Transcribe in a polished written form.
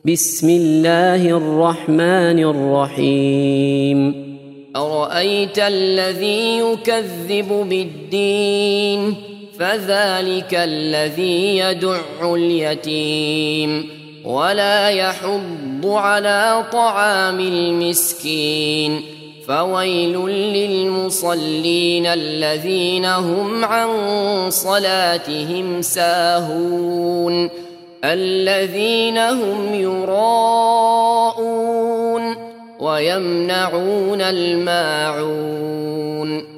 بسم الله الرحمن الرحيم. أرأيت الذي يكذب بالدين فذلك الذي يدع اليتيم ولا يحض على طعام المسكين فويل للمصلين الذين هم عن صلاتهم ساهون الذين هم يراءون ويمنعون الماعون